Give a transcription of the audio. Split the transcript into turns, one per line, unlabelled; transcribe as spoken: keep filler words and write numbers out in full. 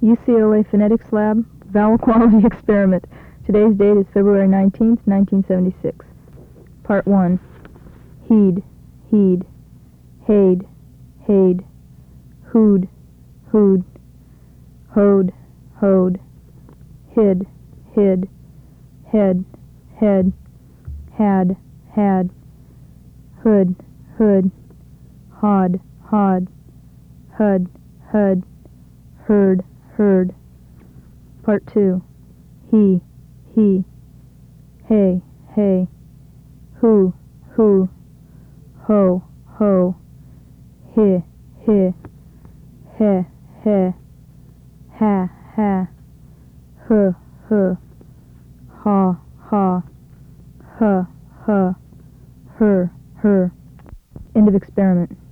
U C L A Phonetics Lab, Vowel Quality Experiment. Today's date is February nineteenth, nineteen seventy-six. Part one. Heed, heed, haid, haid, hood, hood, hoed, hoed, hid, hid, head, head, had, had, hood, hood, hod, hod, hud, hud, heard, heard. Part two. He, he, hey, hey, who, who, ho, ho, he, he, he, he, ha, ha, huh, huh, ha, ha, huh, huh, her, her. End of experiment.